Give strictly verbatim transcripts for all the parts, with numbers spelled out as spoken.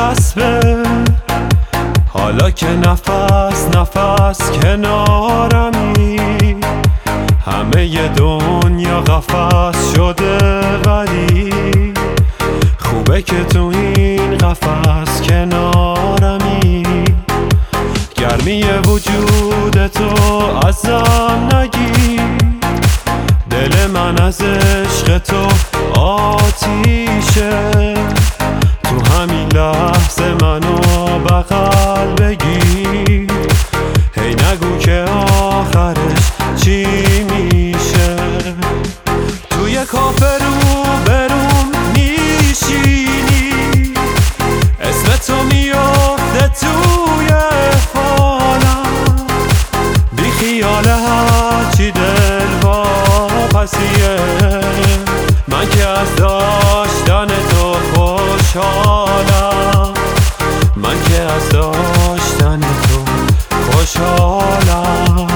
دلچسبه، حالا که نفس نفس کنارمی، همه ی دنیا قفس شده ولی خوبه که تو این قفس کنارمی. گرمی وجود تو ازم نگیر، دل من از عشق تو آتیشه، تو همین لحظه منو بغل بگیر، هی نگو که آخرش چی میشه. توی کافه رو بروم میشینی، اسم تو میفته توی فالم، بی خیال هرچی دل واپسیه، من که از داشتن تو خوشحالم، من که از داشتن تو خوشحالم.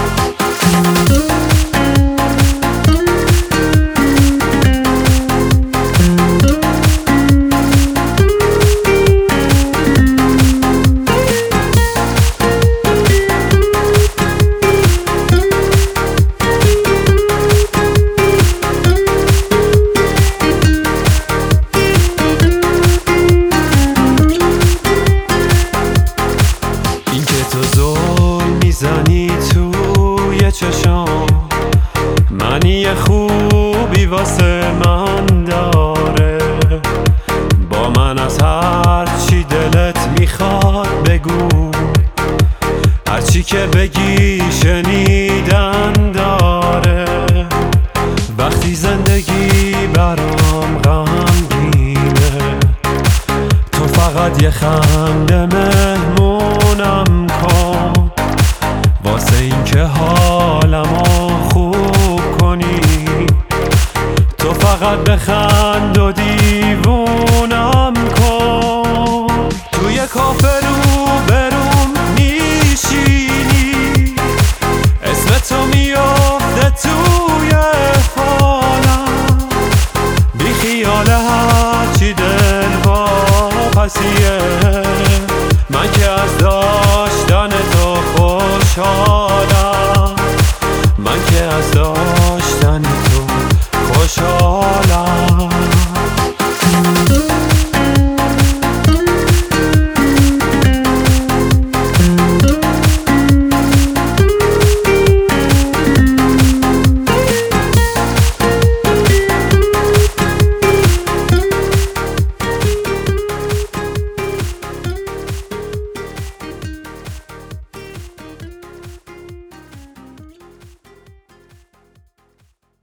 میزنی توی چشام، معنی خوبی واسه من داره، با من از هر چی دلت میخواد بگو، هرچی که بگی شنیدن داره. وقتی زندگی برام غمگینه، تو فقط یه خنده مهمونم کن، واسه این که حالمو خوب کنی، تو فقط بخند و دیوونم کن. توی کافه رو بروم میشینی، اسم تو میفته توی فالم، بی خیال هرچی دل واپسیه، من که از داشتن تو خوشحالم، من که از داشتن تو خوشحالم.